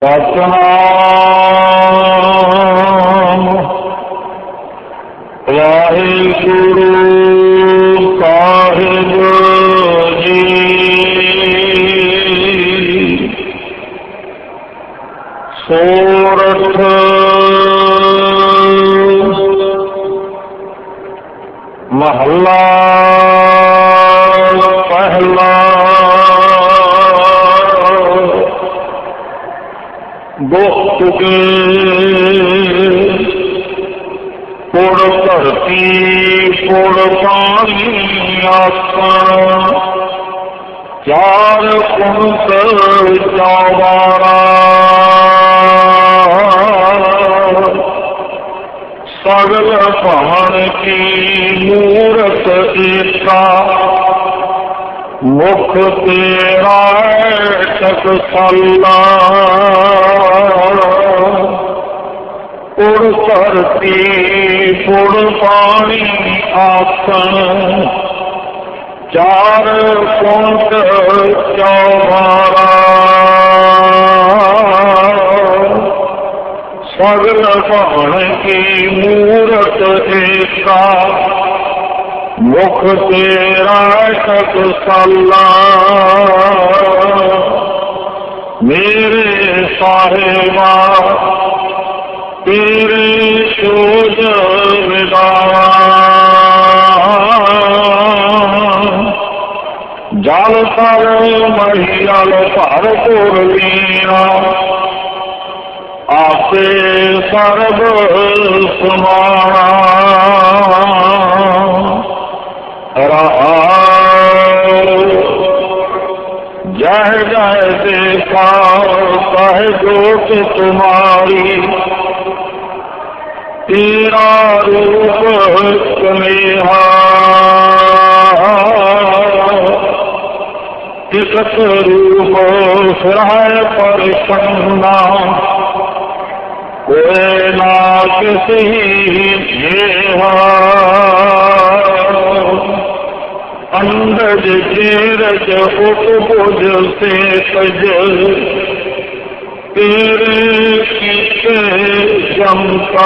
सतनाम वाहिगुरु साहिब जी। सोरठ महला पहला। दुख के पुड़ धरती पुड़ पानी आसण चार कुंतल चौबारा। सगल भवन की मूरत एका मुख तेरा टकसाला। पुड़ धरती पुड़ पानी आसन चार कुंट चौबारा। सगल भवन की मूरत एका मुख तेरा टकसाला। मेरे साहिबा तेरे सोज विदान। जल तर महियल भरपुर लीना आपे सर्व समाना। जय जय देखा कहे जोत तुम्हारी तेरा रूप स्नेहा। एकत रूप फिराय परिसन्ना कोई ना किसी जेहा। अंडज जेरज उपभुज से तज तेरे कीते क्षमता।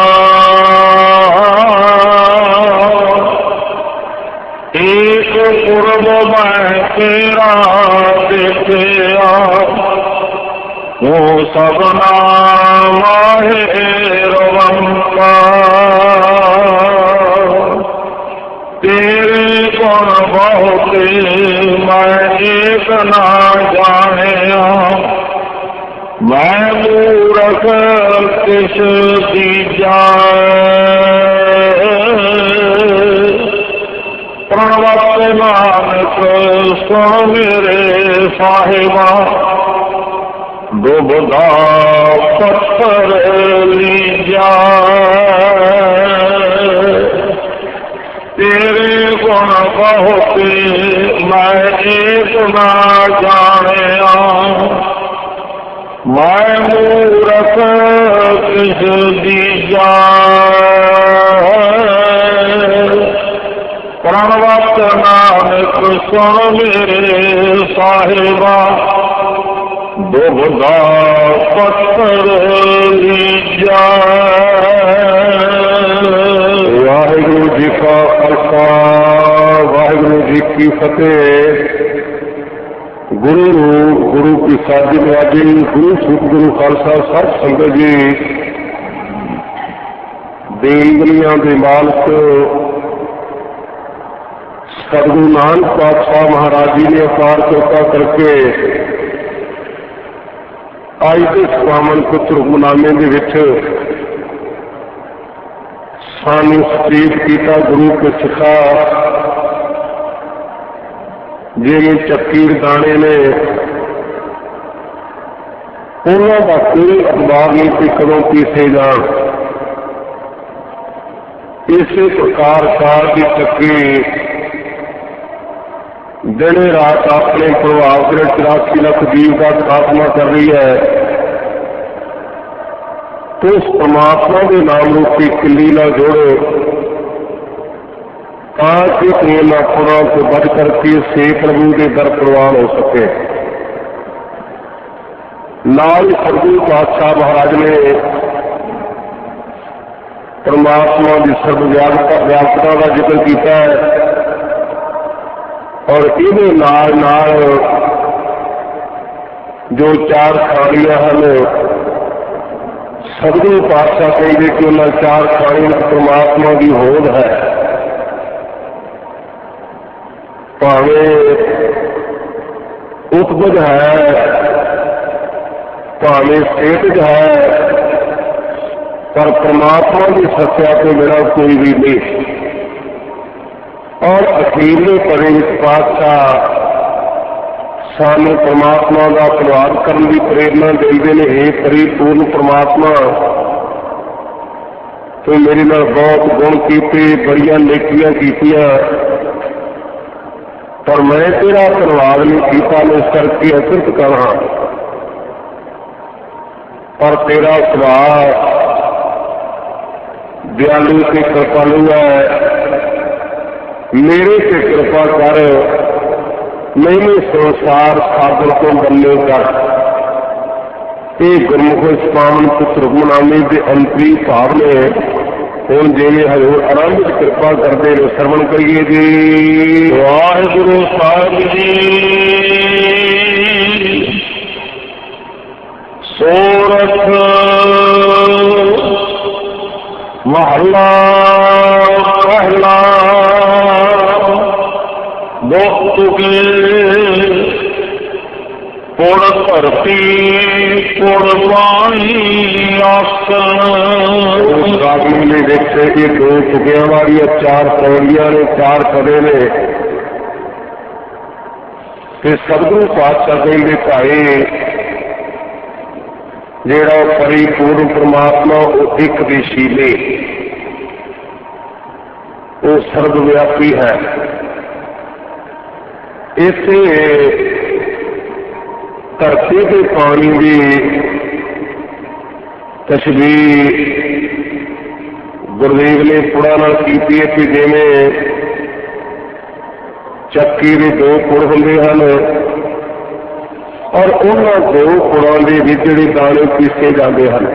एक पूर्व मैं तेरा देखा वो सबना माहेरवंका। तेरे गुण बहुत मैं एक ना जाने मैं मूरख किस दीजा। प्रणवत नानक सुन मेरे साहिबा दुबदा पत्थर लीजा। तेरे गुण बहुत मैं एक ना जाने मैं मूरख किस दीजा। प्रणवत नानक सुन मेरे साहिबा दुबदा पत्थर लीजा। वाहिगुरु जी का खालसा वाहिगुरु जी की फतेह। गुरु गुरु की साजी नवाजी गुरु सतगुरु खालसा सब संगत जी दीन दुनिया के मालक सतगुरु नानक पातशाह महाराज जी ने अपार कृपा करके आज के पावन पुत्र हुक्मनामे के विच सानू सचेत किया। गुरु के सिखा जिवें चक्कीर दाने ने उन्हों का कोई अखबार नहीं कि कदों पीसे जान। इसी प्रकार साल की चक्की दिन रात अपने प्रभाव से 84 लाख जीव का खात्मा कर रही है। तो उस परमात्मा के नाम रूपी किली ना जोड़ो ताकि प्रेम अपना को बच करके से प्रभु के दर प्रवान हो सके। नाल सतगुरु पातशाह महाराज ने परमात्मा की सर्वव्यापकता का जिक्र किया है और इहदे नाल नाल जो चार खाणियां हैं सतगुरु पातशाह कहेंगे कि उन्होंने चार खाणियां परमात्मा की होंद है। भावे उपज है, भावे सेहत है, पर परमात्मा की सत्या के बिना कोई भी नहीं। और अखीरले पड़े पातशाह सानू परमात्मा का प्रभाव करने की प्रेरणा देते हैं। हे परिपूर्ण परमात्मा, तो मेरे नाल बहुत गुण कीते, बड़िया नेकियां कीतियां, पर मैं तेरा धन्यवाद नहीं किया, मैं इस करके अकृत करा। पर तेरा सुभाव दयालु से कृपालु है, मेरे से कृपा कर, मैंने संसार सागर को बल्ले कर। ये गुरमुख पावन पुत्र हुक्मनामे के अंतरी भाव ने हूँ जिन्हें हजूर आरंभ कृपा करते हैं श्रवण करिए जी। वाहिगुरु साहिब जी। सोरठ महला पहला दुख के पुर धरती पुर पानी आसन। ने देखे कि दो चुकिया वाली चार पौड़ियां ने, चार पदे ने। सतगुरु पातशाह कहेंगे भाई जेड़ा परिपूर्ण परमात्मा वो एक दिशीले, वो सर्वव्यापी है। इसे धरती के पानी की तशबीह गुरदेव ने पुड़ा नाल कीती है कि जिवें चक्की के दो पुड़ होंदे हन और उन्हां दो पुड़ां दे विच जिहड़े दाणे पीसे जाते हैं।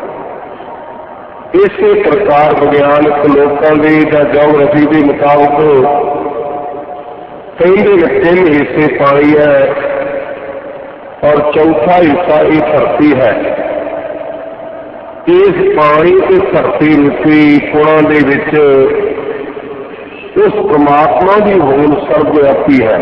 इसे प्रकार विज्ञानक लोगों के या जोग्राफी के मुताबिक कहते हैं 3 हिस्से पानी है और चौथा हिस्सा ये धरती है। इस पानी के धरती रूपी पुड़ां दे विच उस परमात्मा की होंद सर्वव्यापी है।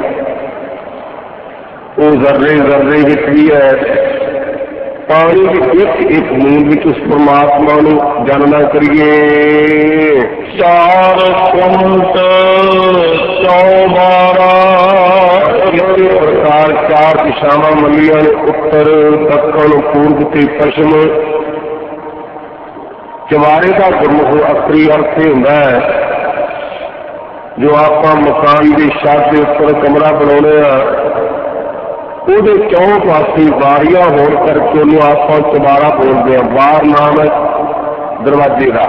वो जर्रे जर्रे विच भी है। पानी की एक एक बूंद विच उस परमात्मा को जानना करिए। 4 कुंट 14 इसी प्रकार 4 दिशावां मलियां ने, उत्तर दक्षिण पूर्व से पश्चिम। चवारे का गुरमुख अखरी अर्थ होंदा है जो आप मकान की छत के उपर कमरा बनाने ਉਹਦੇ ਚੌਂ ਪਾਸੇ ਵਾਰੀਆਂ ਹੋਣ ਕਰਕੇ ਉਹਨੂੰ ਆਪਾਂ ਚੁਬਾਰਾ ਬੋਲਦੇ ਆ। ਵਾਰ ਨਾਮ ਹੈ ਦਰਵਾਜ਼ੇ ਦਾ।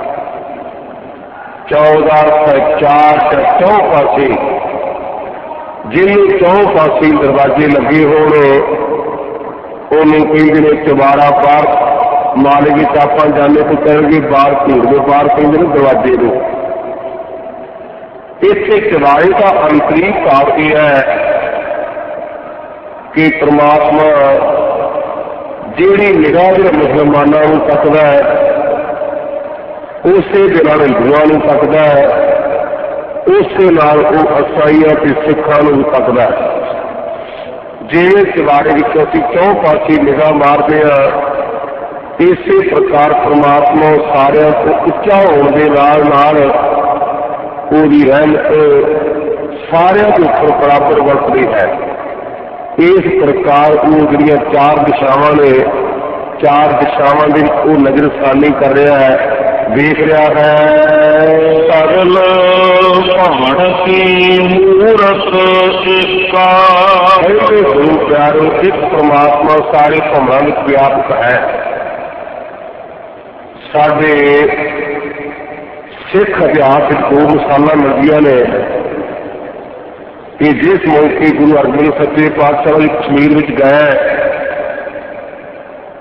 14 4 ਚੌਂ ਪਾਸੇ ਜਿਹਨੂੰ ਚੌਂ ਪਾਸੇ ਦਰਵਾਜ਼ੇ ਲੱਗੇ ਹੋਣ ਉਹਨੂੰ ਕਹਿੰਦੇ ਨੇ ਚੁਬਾਰਾ। ਬਾਹਰ ਮਾਲੇ ਵਿੱਚ ਆਪਾਂ ਜਾਣੇ ਤੋਂ ਕਹਿਣਗੇ ਬਾਹਰ ਭੀੜ ਦੇ ਬਾਹਰ ਕਹਿੰਦੇ ਨੇ ਦਰਵਾਜ਼ੇ ਨੂੰ। ਇੱਥੇ ਚੁਬਾਰੇ ਦਾ ਅੰਤਰੀ ਭਾਵ ਇਹ ਹੈ कि परमात्मा जिहड़ी निगाह मुसलमानों को तकदा है उसे दे नाल हिंदुआं नूं तकदा है, उसे नाल वो ईसाइयां ते सिखां नूं तकदा है। जिवें चवारे विच असीं चौं पासे निगाह मारदे हां, इसे प्रकार परमात्मा सारियां तो उच्चा होण दे नाल नाल ओहदी रहमत सारियां दे उपर बराबर वरतदी है। इस प्रकार वो जिहड़ियां 4 दिशावां ने, 4 दिशावां दे विच वो नजरसानी कर रहा है, देख रहा है। सरल भाण की मूरत एका। गुरु प्यारो, एक परमात्मा सारे भावां विच व्यापक है। साडे सिख इतिहास 2 मिसालां मिलदियां ने कि जिस मौके गुरु अर्जन सच्चे पातशाह कश्मीर में गए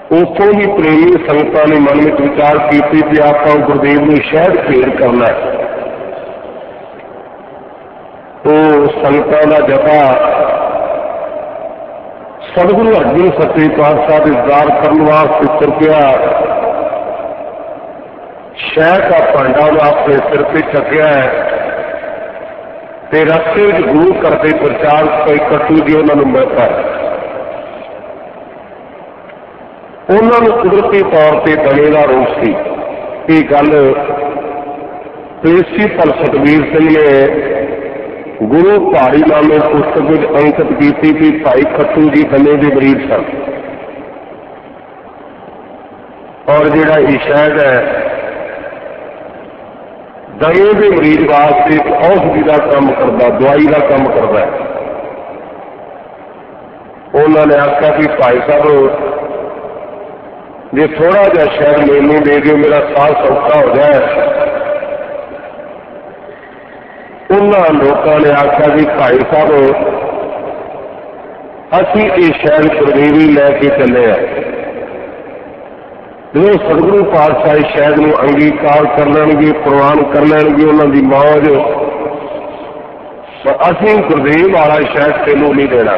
उतों ही प्रेमी संगतां ने मन में विचार की कि आप गुरुदेव ने शहद फेर करना है। तो संगतां का जपा सतगुरु अर्जन सच्चे पातशाह के दीदार करने वास्ते तुर पिया। शहद का भांडा अपने सिर पर चकिया ते रस्ते में गुरु करते प्रचार कोई कट्टू जी उन्होंने मिलता है। उन्होंने कुदरती तौर पर बने का रूप से ये गल प्रिंसीपल सतवीर सिंह ने गुरु पहाड़ी नामे पुस्तक में अंकित की कि भाई खट्टू जी बने के मरीज सन और जिहड़ा ये शहद है दमे के मरीज वास्ते औषधि का काम करता, दवाई का काम करता है। उन्होंने आख्या कि भाई साहब जे थोड़ा जहा शहद मैनू दे दो मेरा साह सौखा हो जाए। उन्होंने लोगों ने आख्या कि भाई साहब असी ये शहद गुरदेव ही लैके चले हैं। जो सतगुरु पातशाह शहद को अंगीकार कर लेंगे, प्रवान कर लेंगे, उन्होंने मौज असी गुरदेव वाला शहद तेनों नहीं देना,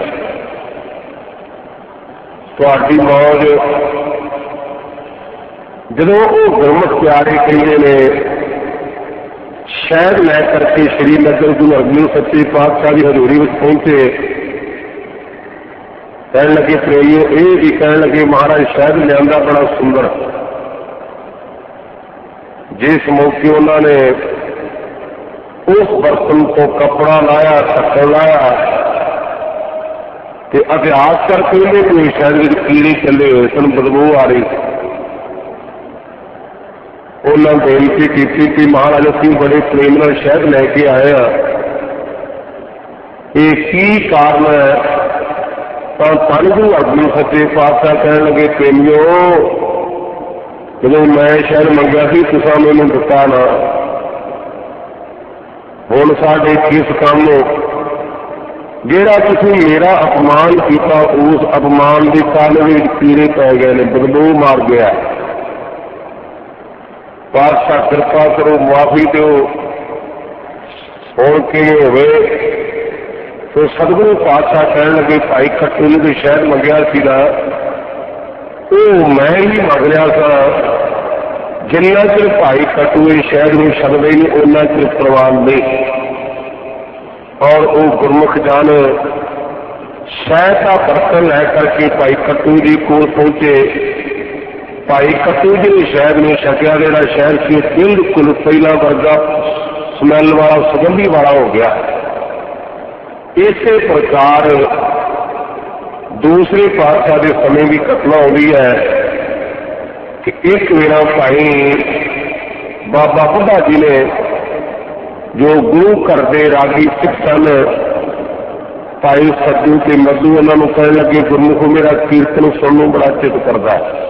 थोड़ी मौज। जो वो गुरमुख प्यारे कहते ने शहद लै करके श्रीनगर गुरु अर्जन सच्चे पातशाह की हजूरी में पहुंचे, कह लगे प्रेमियों ये भी कह लगे महाराज शहद लिया बड़ा सुंदर। जिस मौके उन्होंने उस बर्तन को कपड़ा लाया, ढक्कन लाया तो अभ्यास करके कोई शहद कीड़े चले हुए सन, बदबू आ रही थी। उन्होंने बेनती की कि महाराज असीं बड़े प्रेम नाल शहद लैके आए हैं, ये की कारण है? धन गुरु अर्जन सच्चे पातशाह कहन लगे प्रेमियों जो मैं शहद मंगया सी तुसां मैनूं दिता ना, हुण साडे किस काम जिहड़ा तुसीं मेरा अपमान किया उस अपमान के कारण कीड़े पै गए ने, बदबू मार गया। पातशाह कृपा करो मुआफी दो, हुण किवें होवे? तो सतगुरु पातशाह कहने लगे भाई खट्टू ने तो शहद मंगया सीगा, वो मैं ही मंग लिया था। जिन्ना चिर भाई खट्टू इस शहद में छड्डदे नहीं उन्ना चिर प्रवान नहीं। और वो गुरमुख जान शहद का बर्तन लै करके भाई खट्टू जी को पहुंचे। भाई खट्टू जी ने शहद में छकिया, जिहड़ा शहद से बिल्कुल पहला वर्गा स्मैल वाला सुगंधी वाला हो गया। इसे प्रकार दूसरे पातशाह के समय की घटना होती है कि एक मेरा भाई बाबा बुढ़ा जी ने जो गुरु घर के रागी सिख सन भाई सज्जू के मधु उन्होंने कहने लगे गुरमुख मेरा कीर्तन सुनने बड़ा चित करता है।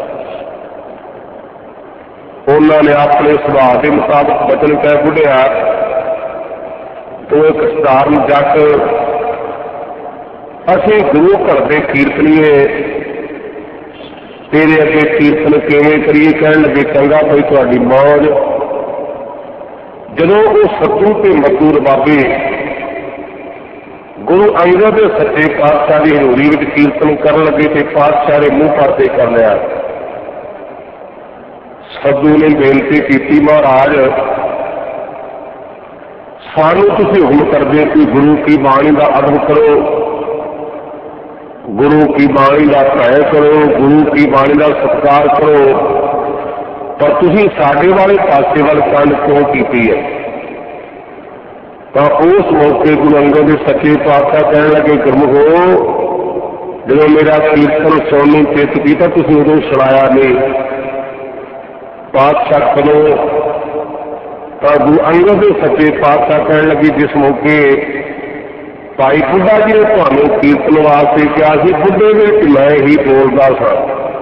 उन्होंने अपने सुभाव के मुताबिक बचन कह बुढ़िया तो एक सधारण जट असी गुरु घर के कीर्तनीए तेरे अगे कीर्तन किवें करिए? कहन लगे चंगा भाई तुहाडी मौज। जदों वो सत्तू ते मधु रबाबे गुरु अंगद सच्चे पातशाह की हजूरी में कीर्तन कर लगे तो पातशाह ने मुंह पासे कर लिया। सद्दू ने बेनती की महाराज सानू तुसीं हुक्म करदे कि गुरु की बाणी का अदब करो, गुरु की बाणी का भय करो, गुरु की बाणी का सत्कार करो, पर तुसीं साडे वाले पासे वाल कंड क्यों की है? तो उस मौके गुरु अंगद सच्चे पातशाह कहने लगे गुरमुखो जो मेरा कीर्तन सुनने चित किया तुसीं उदों सुनाया नहीं। पातशाह कदों? तो गुरु अंगद सच्चे पातशाह कहने लगे जिस मौके भाई बुढ़ा जी ने तुहानूं कीर्तन वास्ते कहा सी, बुढ़े विच मैं ही बोलदा सा,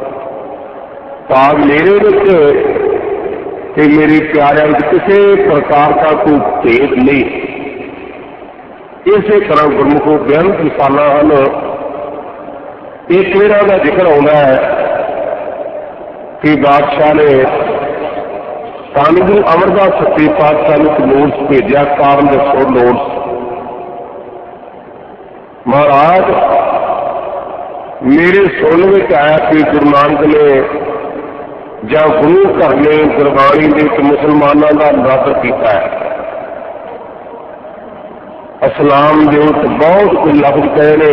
भाग मेरे विच ते मेरे प्यारिਆਂ विच किसी प्रकार का कोई भेद नहीं। इसे तरह गुरमुखों बेअंत मिसालां हन। एक मेरा का जिक्र आउंदा है कि बादशाह ने धन गुरु अमरदास सच्चे पातशाह नूं एक नोट्स भेजा। कारण दसो नोट्स। महाराज मेरे सुन में आया कि गुरु नानक ने या गुरु घर ने गुरबाणी ने मुसलमानों का निरादर किया है। इस्लाम के उस बहुत कुछ लफ्ज कहे ने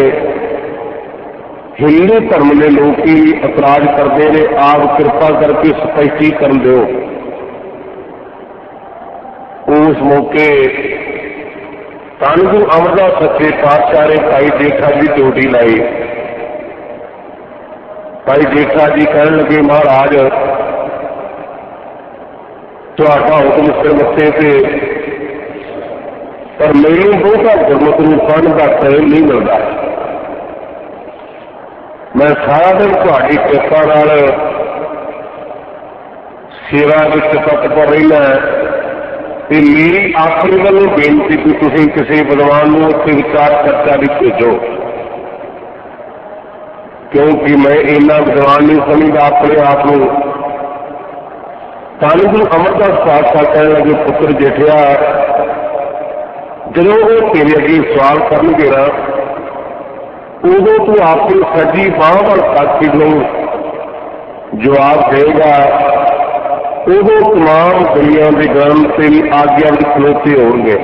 हिंदू धर्म के लोग ही इतराज करते हैं। आप कृपा करके स्पष्टीकरण दो। उस मौके धन गुरु अमरदास सच्चे पातशाह ने भाई जेठा जी ड्यूटी लाई। भाई जेठा जी कह लगे महाराज तुहाडा हुक्म सिर मत्थे ते, पर मैनू बहुता गुरमत नूं पढ़न का टाइम नहीं मिलता। मैं सारा दिन तुहाडी कृपा नाल सेवा विच तत्पर रहना ते मेरी आखिरी वालों बेनती कि तुसीं किसी विद्वान नूं उत्थे विचार चर्चा भी भेजो, क्योंकि मैं इन्ना विद्वान नहीं समझदा अपने आप नूं। धन गुरु अमरदास पातशाह कहने लगे पुत्र जेठिया जो वो तेरे अगे सवाल करनगे ना उदों तू अपनी सजी बांह वाल ताकी लो जवाब देगा। उदों तमाम दुनिया के ग्रंथ तेरी आज्ञा में खलोते होंगे।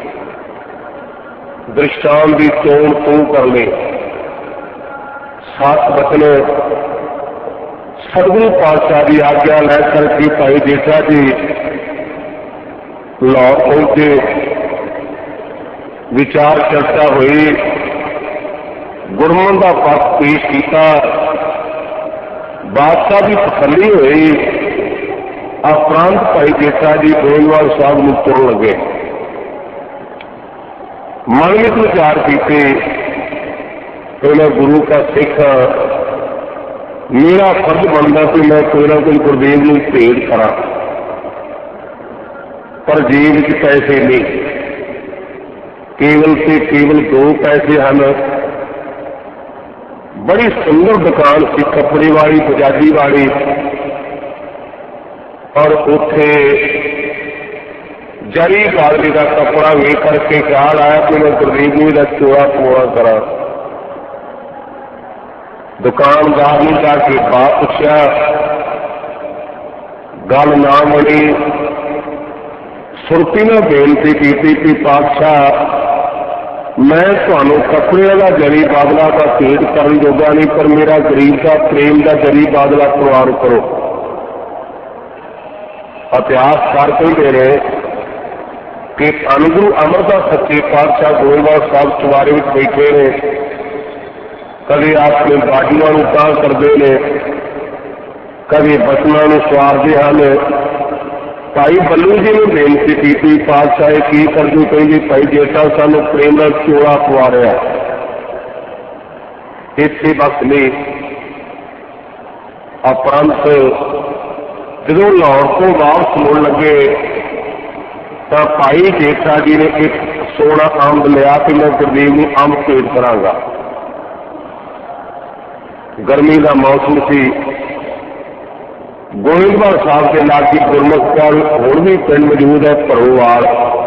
दृष्टांत की चोन तू कर ले। सात बचने सतगुरु पातशाह की आज्ञा लैकर के भाई जेठा जी लाहौर पहुंचे। विचार चर्चा हुई। गुरमन का पक्ष पेश किया। बादशाह की तसल्ली हुई। उपरांत भाई जेठा जी गोइंदवाल साहब में तुरन लगे। मन में विचार किए कि मैं गुरु का सिख, मेरा फर्ज बनता कि मैं कोई ना कोई गुरदेव को भेंट करा, पर जेब च पैसे नहीं। केवल से केवल 2 पैसे हैं। बड़ी सुंदर दुकान सी कपड़े वाली, बजाजी वाली, और उथे जरी बादली का कपड़ा वे करके ख्याल आया कि मैं गुरदेव जी का चोड़ा पूरा करा। दुकानदार ने जाके बात पूछा, गल ना बनी। सुरती ने बेनती की कि पातशाह मैं तुहानू कपड़े का जरी बादला का भेंट करन जोगा नहीं, पर मेरा गरीब का प्रेम का जरी बादला प्रवान करो। इतिहास कर कहते रहे कि धन गुरु अमरदास सच्चे पातशाह गोइंदवाल साहब चुबारे में बैठे ने, कभी अपने बाजुआं नूं तां करते हैं, कभी बचनों नूं सवारते हैं। भाई बल्लू जी ने बेनती की पातशाह की करदी, कहती भाई जेठा सानू प्रेम का चोड़ा पवा रहा। इत्थे बस नहीं। उपरंत जो लाहौर को वापस मुड़ लगे तो भाई जेठा जी ने एक सोना अंब लिया कि मैं गुरदेव को अंब भेंट करांगा। गर्मी का मौसम सी। गोइंदवाल साहब के लागे गुरमुख कौल होर भी पिंड मौजूद है भरोवाल।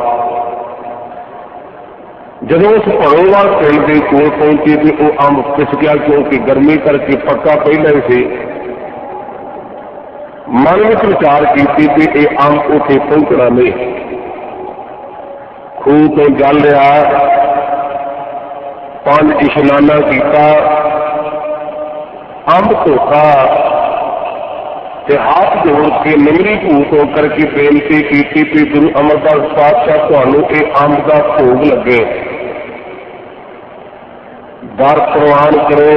जब उस भरोवाल पिंड के कोल पहुंचे तो वह अंब फिस गया, क्योंकि गर्मी करके पक्का पहले ही सी। मन में विचार की कि यह अंब उसे पहुंचना नहीं। खूह तो जल लिया, 5 इशनाना किया, अंब धोता ते हाथ जोड़ के निमरी भूत होकर के बेनती की कि गुरु अमरदास पातशाह तुहानू यह अंब का भोग लगे, दर प्रवान करो।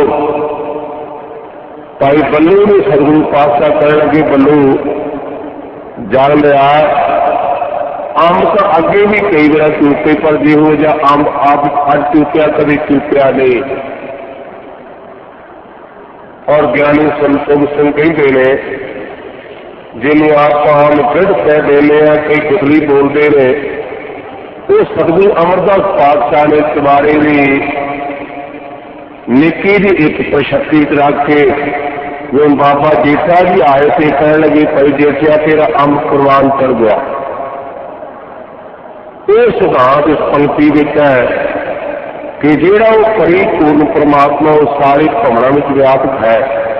भाई बल्लू ने सतगुरु पातशाह कह लगे बल्लू जल लिया अंब तो अगे भी कई बार चूके, पर जिहो जा अंब आप अज चूकिया कभी चूकिया नहीं। और ज्ञानी संतोष सिंह कहते हैं जिन्होंने आप हम गढ़ कह देने कई गुदली बोलते रहे, वो सतगुरु अमरदास पातशाह ने चुबारे की निकी जी एक प्रशक्ति रख के जो बाबा जेठा जी आए थे कह लगे भाई जेठिया तेरा अंब कुरबान कर गया। ये सिद्धांत इस पंक्ति में है कि जेड़ा वो परिपूर्ण परमात्मा वो सारे भवनों में व्यापक है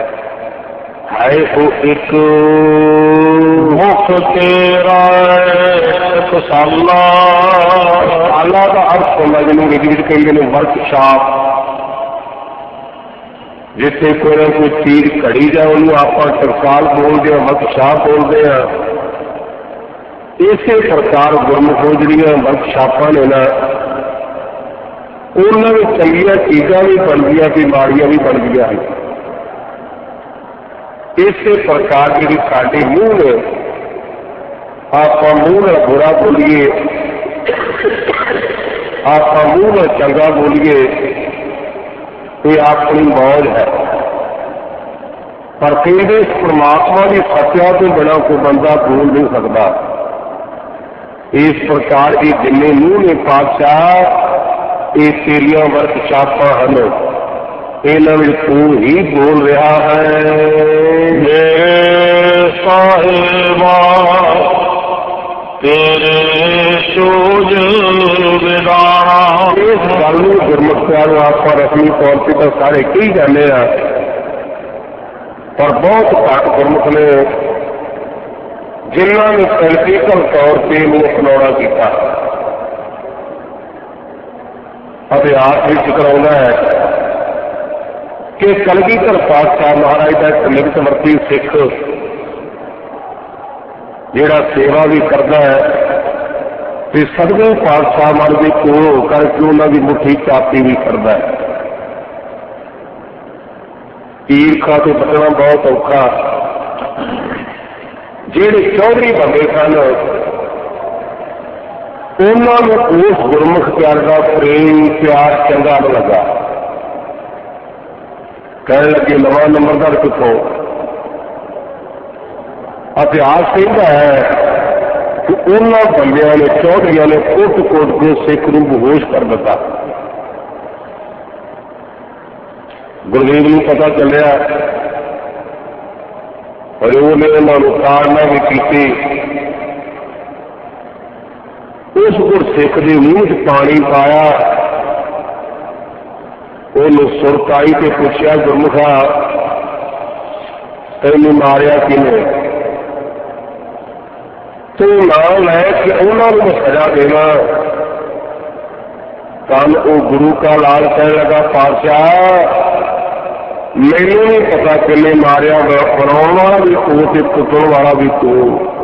वो एक मुख तेरा साला साला का अर्थ होना जिन्होंने अंग्रेजी कहते हैं वर्कशाप। जिथे कोई ना कोई चीज घड़ी जाए उन्होंने आप टकसाल बोलते हैं वर्कशाप बोलते हैं। इसे प्रकार गुरमुख जी वर्कशापा ने ना उन्होंने चंगिया चीजा भी बन गया कि माड़िया भी बन गया है। इसे प्रकार जी साढ़े मूँह ने आप मूँह में बुरा बोलिए आप मूँह में चंगा बोलिए ये अपनी मौज है। पर कहते इस परमात्मा की सत्या तो बिना कोई बंदा बोल नहीं सकता। इस प्रकार ये जिन्ने मूँह ने पातशाह ये तेरिया वर्कशापा हैं इन्होंने तू ही बोल रहा है। मेरे साहिबा तेरे सूझ विदाना। इस गल गुरमुखिया आप रस्मी तौर पर तो सारे कही जाने पर बहुत घट गुरमुख ने जिन्होंने प्रैक्टिकल तौर पर अपनाना किया। इतिहास भी कराना है कि कलगीधर पातशाह महाराज का एक निकटवर्ती सिख जिहड़ा सेवा भी करता है तो सदगुरु पातशाह मन के कोल होकर के उन्होंने मुट्ठी चापी भी करता है। ईर्खा तो बचना बहुत औखा। जिहड़े चौधरी बंदे सन उन्होंने उस गुरमुख प्यार का प्रेम प्यार चंगा न लगा। कह लगे नवा नंबरदार कितों। इतिहास कहता है कि उन्होंने बंदिया ने चौधरिया ने कोट कोट के सिख को बेहोश कर दिता। गुरदेव को पता चलिया और उन्हें उन्होंने ताड़ना भी की। उस गुरसिख के मूँह पानी पाया उन्हें सुरत आई तो पूछा गुरमुखा तेन मारिया किने तू नाम है कि उन्होंने सजा देना। कल वो गुरु का लाल कहने लगा पातशाह मैनू नहीं पता किने मारिया बनाने वाला भी तू कुटन वाला भी तू।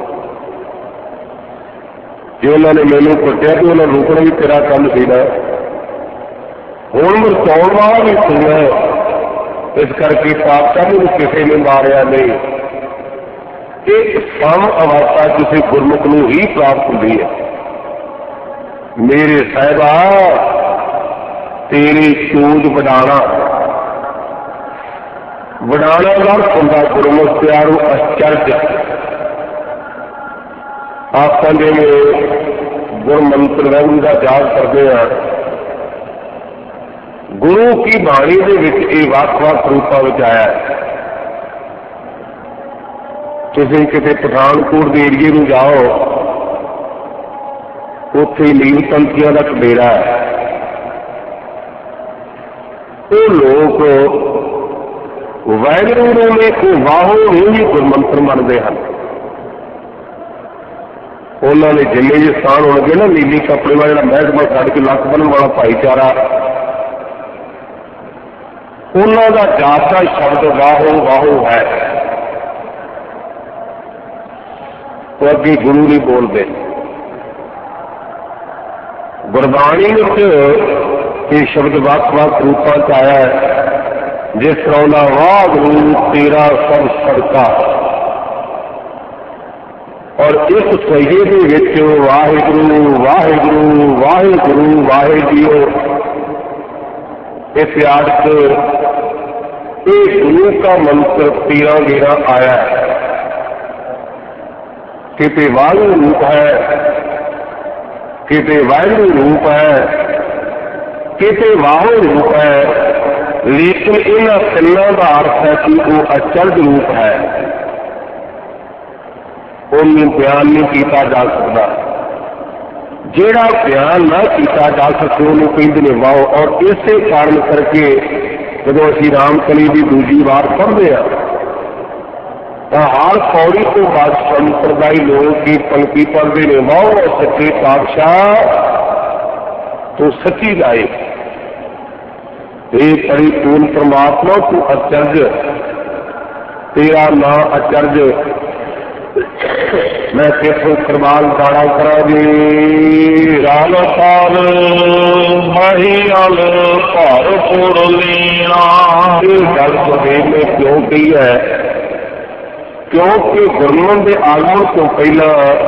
जो उन्होंने मैनू कुटिया तो उन्हें रोकना भी तेरा काम सी ना हूँ मरचाउन वाला भी तू है। इस करके पातशाह मैनू किसी ने मारिया नहीं। एक सम अवस्था किसी गुरमुख को ही प्राप्त होती है। मेरे साहिबा तेरी चूज बढ़ाना बढ़ाना का होंगे गुरमुख प्यारू आश्चर्य। आप गुरमंत्र वाहिगुरू का जाप करते हैं गुरु की बाणी के ਵੱਖ-ਵੱਖ रूपों में आया है। तुम किसी पठानकोट के एरिए में जाओ उत्थे नील पंथियों का डेरा है। वो लोग वाहिगुरू ने वाहो नहीं भी गुरमंत्र मनते हैं। उन्होंने जिन्ने भी स्थान होंगे ना नीली कपड़े वाला जो महकमा छड़ के लक बनने वाला भाईचारा उन्होंने जाता शब्द वाहो वाहो है। तो अगे गुरु नहीं बोलते। गुरबाणी ये शब्द ਵੱਖ-ਵੱਖ रूपों च आया है। जिस तरह वाह गुरु तेरा सब सदका और इस सही के वाहिगुरू वाहिगुरू वाहिगुरू वाहे जीओ इस याद एक गुरु का मंत्र 13 घेरा आया है। किते वायु रूप है किते वायु रूप है किते वाहु रूप है लेकिन इन्हां तिन्नां दा अर्थ है कि वो अचरज रूप है, उन्हें बयान नहीं किया जा सकता। जेड़ा बयान ना किया जा सके उन्होंने कहते ने वाओ। और इसे कारण करके जो असी रामकली की दूजी बार पढ़ते हैं तो हर पौड़ी को बाद संप्रदायी लोग की पंक्ति पढ़ते ने वाओ सच्चे पातशाह तो सच्ची लाए, ये परिपूर्ण परमात्मा तू अचरज, तेरा ना अचरज, मैं तेथों करवाल गाड़ा करा जी राल पाल महियाल भार पुर लीना। गल सुदेव ने क्यों कही है? क्योंकि गुरमन के आगमन तो पहला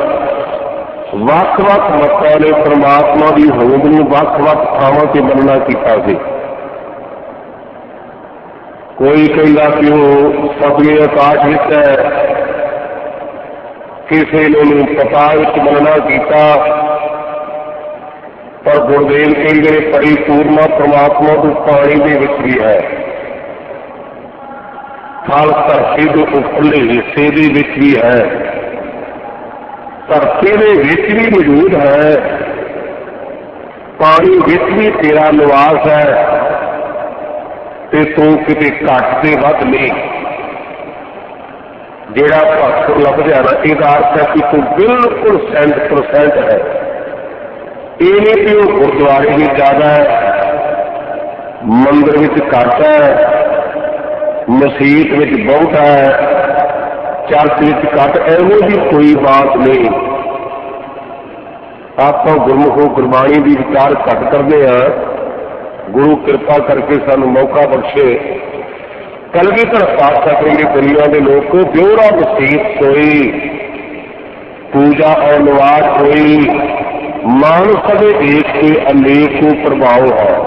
वख-वख मतां ने परमात्मा की होंद नूं वख-वख थावां ते वर्णना कीता सी। कोई कहता कि वो सतवें आकाश विच है, किसी ने पता वर्णना किया, पर गुरुदेव कहते परिपूर्ण परमात्मा तो पानी के विच भी है, थल धरती के उपरले हिस्से के विच भी है, धरती के विच भी मौजूद है, पानी विच भी तेरा निवास है, ते तू किते घट ते वध नहीं। जेड़ा भक्त लभदा ना इसका अर्थ है कि तू बिल्कुल 100% है। ये नहीं कि वो गुरुद्वारे में ज्यादा है, मंदिर में घट है, मसीत में बहुत है, चर्च में घट, एवं की कोई बात नहीं। आप गुरमुखों गुरबाणी की विचार घट करते हैं, गुरु कृपा करके सानू मौका बख्शे। कलगीधर पातशाह कहते दुनिया के लोग को ब्योरा मसीत कोई पूजा और निवास कोई मानस के देश के अनेक प्रभाव है।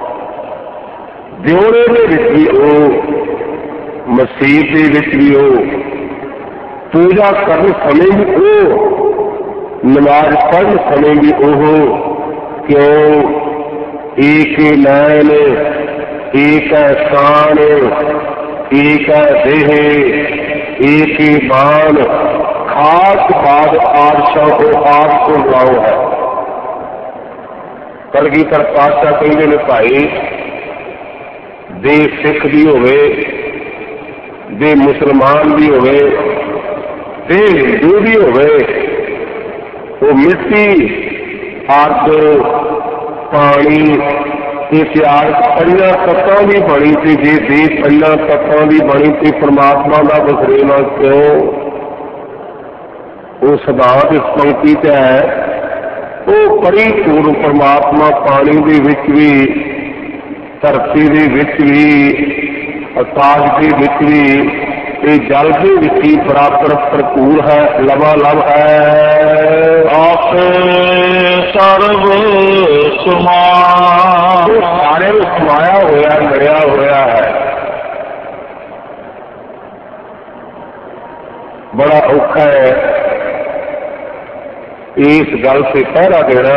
ब्योरे के विच भी हो, मसीत के विच भी हो, पूजा करने समय भी हो, नमाज पढ़ने समय भी हो। क्यों? एक नैन, एक शान, एक देह, एक ही बाण, खास बाद आदशा को आप को लाओ है। कलगीधर पातशाह कहते ने भाई दे सिख भी होवे, दे मुसलमान भी होवे, दे हिंदू भी होवे, वो मिट्टी, अग, पानी, इतिहास पंजा तत्वां की बनी थी। जे देश पंजा तत्वां की बनी थी, परमात्मा का वसरेवा क्यों? वो सिद्धांत इस पंक्ति च है, वो परिपूर्ण परमात्मा पानी के विच भी, धरती के विच भी, आकाश के विच भी, ये जल के विच ही बराबर भरपूर है, लबालब है। आप सर्व समा, सारे समाया होया, मिलिया होया है। बड़ा औखा है इस गल से पहरा देना।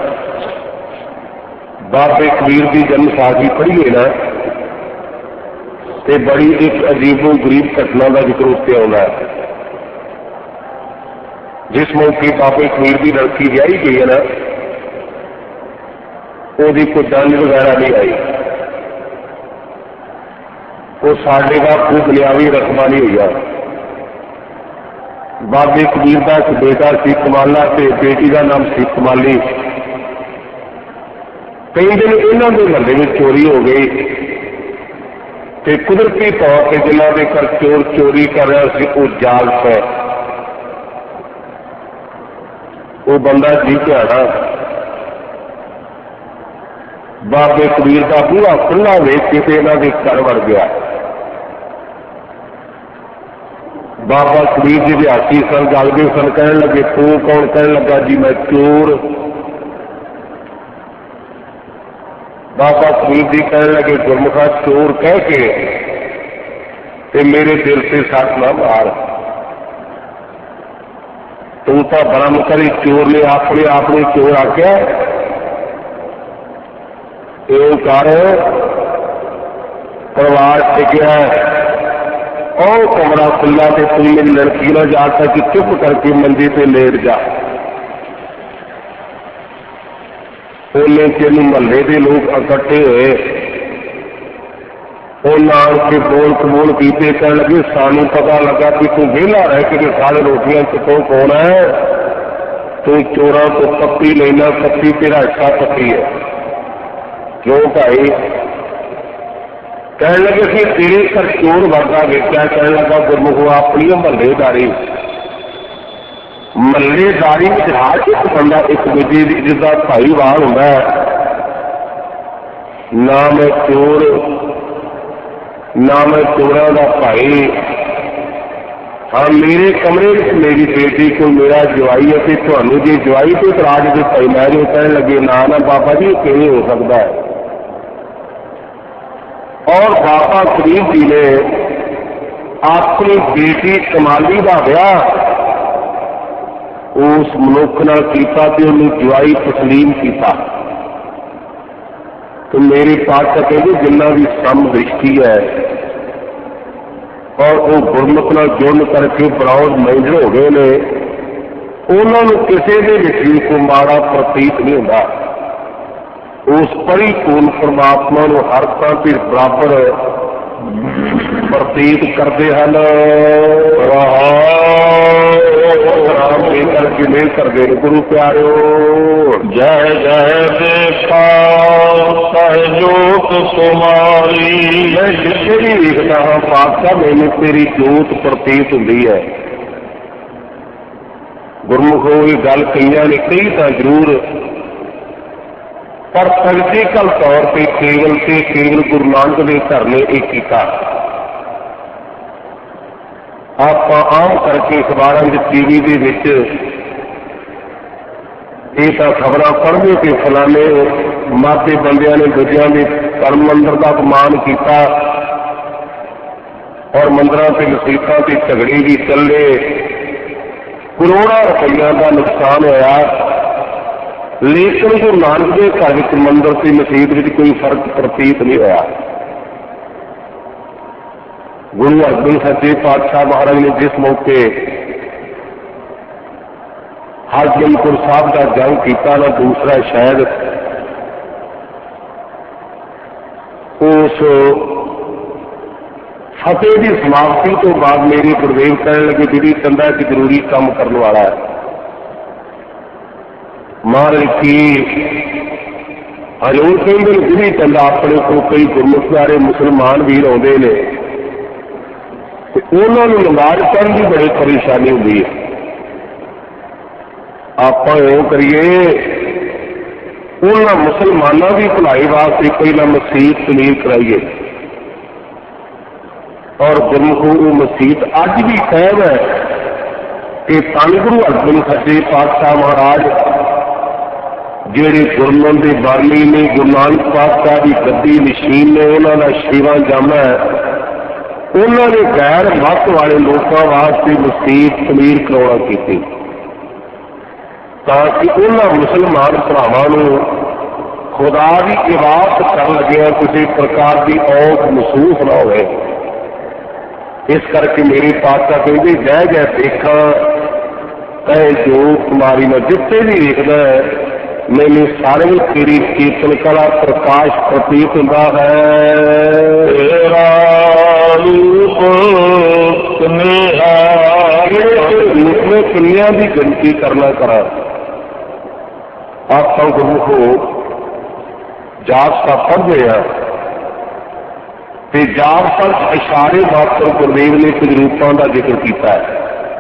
बाबे कबीर की जन्म साखी पढ़िए ना तो बड़ी एक अजीबो गरीब घटना का जिक्र उत्ते आना है। जिस मौके बाबे कबीर की लड़की ब्याही गई है ना, उसकी कोई दंड वगैरह नहीं आई, वो साढ़े का कोई बुनियादी रस्मा नहीं हुआ। बाबे कबीर का एक बेटा सी कमाला ते बेटी का नाम सी कमाली। कई दिन इन्हों के महल्ले में चोरी हो गई ते कुदरती तौर पर जिन्हों के घर चोर चोरी कर रहा सी वो जाल है। वो बंदा जी भ्याड़ा बाबे कबीर का बूहा खुला वेख के इन्हों के घर वड़ गया। बाबा कबीर जी देहाती सन, गलदे सन, कहने लगे तू कौन? कहने लगा जी मैं चोर। बाबा कबीर जी कहने लगे गुरमुखा चोर कह के ते मेरे दिल से सट ना मार, तू तो बरम करी चोर ने अपने आप में चोर आख्या। कर परिवार टिकया, और कमरा खुला तो तू मेरी लड़की ना जा सकी, चुप करके मंजे से लेट जा। उन्हें तेन महल्ले के लोग इकट्ठे हुए, उन्हें के बोल कबूल किए, कह लगे सानू पता लगा कि तू वेला रह के सारे रोटियां चुको कौन है, तू चोरों को पत्ती लेना, पत्ती तेरा हिस्सा पत्ती है। क्यों भाई? कह लगे कि तेरे घर चोर वर्गा वेचा। कह लगा गुरमुखो अपनी महल्लेदारी हर एक बंदा एक दूजे जिसका भाईवाल होंदा है। ना मैं चोर, ना मैं चोरों का भाई। हाँ, मेरे कमरे में मेरी बेटी को मेरा जवाई है, तो जी जवाई को इतराज के भाई मैं जो कह लगे ना ना बाबा जी किवें हो सकता है। और बाबा फरीद जी ने अपनी बेटी कमाली का ब्याह उस मनुख नाल कीता ते उन्हें जवाई तस्लीम किया। तो मेरे पातशाह कहते जिन्ना भी सम दृष्टि है और वो गुरमुख नाल जुड़न करके बराउड माइंडर हो गए ने, उन्होंने किसी के भी को माड़ा प्रतीत नहीं होता। उस परिपूर्ण परमात्मा को हर थां ते बराबर प्रतीत करते हैं। नहीं करते गुरु प्यारो, जय जय देखा सहजोत तुम्हारी। मैं जिथे भी देखता हाँ पातशाह मैंने तेरी जोत प्रतीत होती है। गुरमुखो ये गल कई ने कही तो जरूर, पर प्रैक्टिकल तौर पर केवल गुरु नानक देव घर ने एक किया। आप आम करके अखबारों के टीवी के खबर पढ़ने के फलाने माते बंदियां ने दूजिया के कर्म मंदिर का अपमान किया और मंदिरों से मसीतां से झगड़े भी चले, करोड़ों रुपया का नुकसान होया। लेकिन गुरु नानक देव घर में मंदिर से मसीत में कोई फर्क प्रतीत नहीं होया। गुरु अर्जन सच्चे पातशाह महाराज ने जिस मौके हरगोबिंदपुर साहब का जंग किया ना, दूसरा शायद उस फतेह की समाप्ति तो बाद मेरे गुरुदेव कहने लगे जी चंदा एक जरूरी काम करने वाला है। महाराज की हजूर कहते गुरी चंदा अपने को कई गुरमुख प्यारे मुसलमान वीर आते हैं, उन्होंने नमाज पढ़ने की बड़ी परेशानी होती है। आप यूं करिए उन्होंने मुसलमानों की भलाई वास्ते पहला मसीत तमीर कराइए, और गुरमुखों वो मसीत अज भी कायम है कि धन गुरु अर्जन सच्चे पातशाह महाराज जेड़े गुरमन के बानी ने, गुरु नानक पातशाह की गद्दी मशीन ने, उन्होंने सेवा जामा है। उन्होंने गैर मत वाले लोगों वास्ते मसीत तमीर करवाना की, ताकि उन्होंने मुसलमान भरावां खुदा की इबादत कर लगे किसी प्रकार की औख महसूस ना हो। इस करके मेरे पातशाह कहते जय जय देखा कहे जो कुमारी में जिथे भी देखना है मैंने सारे तेरी कीर्तन कला प्रकाश प्रतीत होता है। तेरा रूप रूप में दुनिया की गिनती करना करा। आप गुरु को जाप का पढ़ते हैं तो जाप पर इशारे मात्र गुरुदेव ने कुछ रूपों का जिक्र किया है।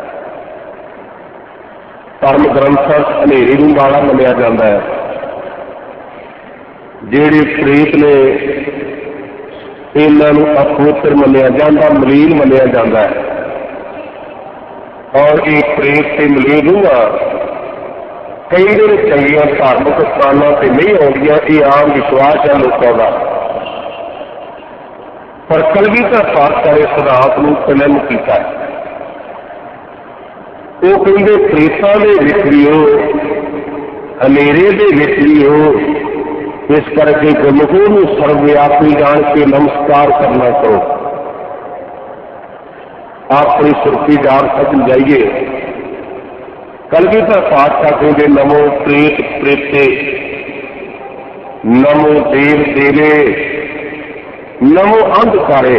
धर्म ग्रंथ हनेरी नूं माड़ा मनिया जाता है, जेड़े प्रेत ने इन्हों अपवित्र मनिया जाता, मलीन मनिया जाता है। और एक प्रेत से मलीन हुआ कई दिन चंगिया धार्मिक स्थानों से नहीं आउंदियां, ये आम विश्वास है लोगों का। पर कलगीधर पातशाह ने सिद्धांत को कलम किया है। वो कहते प्रेतां दे विच भी हो, हनेरे दे विच भी हो, इस करके गुरमुखों को सर्वव्यापी जान के नमस्कार करना करो। अपनी सुरती जान समझ जाइए। कलगीधर पातशाह कहते नमो प्रेत प्रेते, नमो देव देवे, नमो अंधकारे।